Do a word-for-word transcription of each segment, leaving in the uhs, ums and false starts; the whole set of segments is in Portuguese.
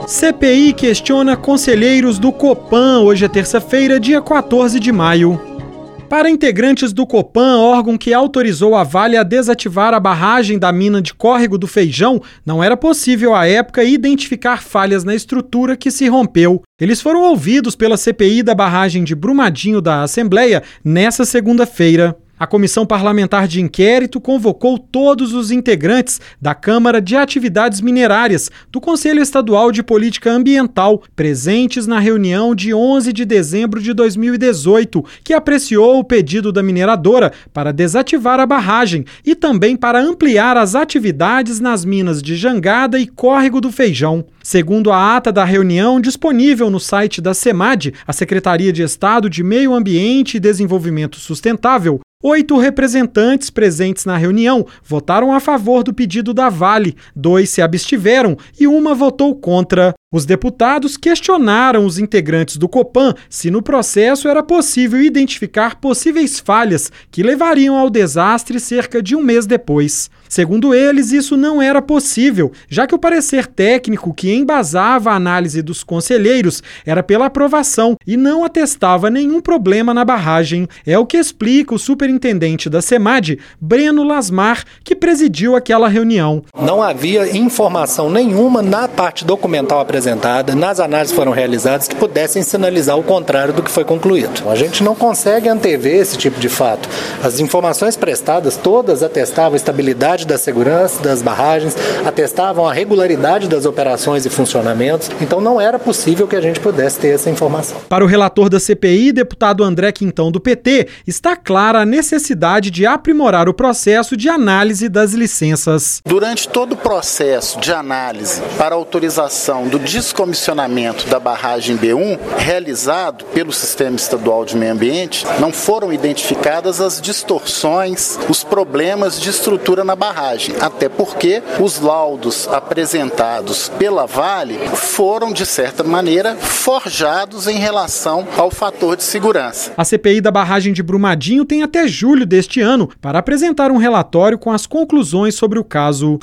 C P I questiona conselheiros do Copan. Hoje é terça-feira, dia quatorze de maio. Para integrantes do Copan, órgão que autorizou a Vale a desativar a barragem da mina de Córrego do Feijão, não era possível à época identificar falhas na estrutura que se rompeu. Eles foram ouvidos pela C P I da barragem de Brumadinho da Assembleia nesta segunda-feira. A Comissão Parlamentar de Inquérito convocou todos os integrantes da Câmara de Atividades Minerárias do Conselho Estadual de Política Ambiental, presentes na reunião de onze de dezembro de dois mil e dezoito, que apreciou o pedido da mineradora para desativar a barragem e também para ampliar as atividades nas minas de Jangada e Córrego do Feijão. Segundo a ata da reunião disponível no site da SEMAD, a Secretaria de Estado de Meio Ambiente e Desenvolvimento Sustentável, oito representantes presentes na reunião votaram a favor do pedido da Vale, dois se abstiveram e uma votou contra. Os deputados questionaram os integrantes do Copan se no processo era possível identificar possíveis falhas que levariam ao desastre cerca de um mês depois. Segundo eles, isso não era possível, já que o parecer técnico que embasava a análise dos conselheiros era pela aprovação e não atestava nenhum problema na barragem. É o que explica o superintendente da SEMAD, Breno Lasmar, que presidiu aquela reunião. Não havia informação nenhuma na parte documental apresentada, nas análises que foram realizadas, que pudessem sinalizar o contrário do que foi concluído. A gente não consegue antever esse tipo de fato. As informações prestadas, todas atestavam a estabilidade da segurança das barragens, atestavam a regularidade das operações e funcionamentos, então não era possível que a gente pudesse ter essa informação. Para o relator da C P I, deputado André Quintão do P T, está clara a necessidade de aprimorar o processo de análise das licenças. Durante todo o processo de análise para autorização do descomissionamento da barragem B um, realizado pelo Sistema Estadual de Meio Ambiente, não foram identificadas as distorções, os problemas de estrutura na barragem. Até porque os laudos apresentados pela Vale foram, de certa maneira, forjados em relação ao fator de segurança. A C P I da barragem de Brumadinho tem até julho deste ano para apresentar um relatório com as conclusões sobre o caso.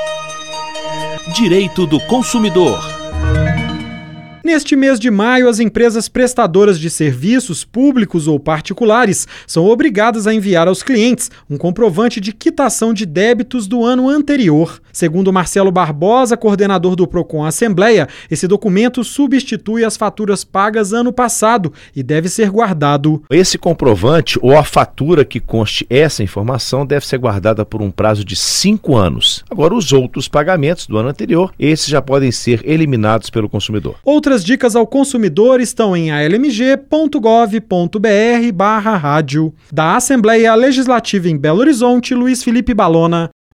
Direito do consumidor. Neste mês de maio, as empresas prestadoras de serviços públicos ou particulares são obrigadas a enviar aos clientes um comprovante de quitação de débitos do ano anterior. Segundo Marcelo Barbosa, coordenador do Procon Assembleia, esse documento substitui as faturas pagas ano passado e deve ser guardado. Esse comprovante ou a fatura que conste essa informação deve ser guardada por um prazo de cinco anos. Agora, os outros pagamentos do ano anterior, esses já podem ser eliminados pelo consumidor. Outras Outras dicas ao consumidor estão em a l m g ponto gov ponto b r barra rádio. Da Assembleia Legislativa em Belo Horizonte, Luiz Felipe Balona.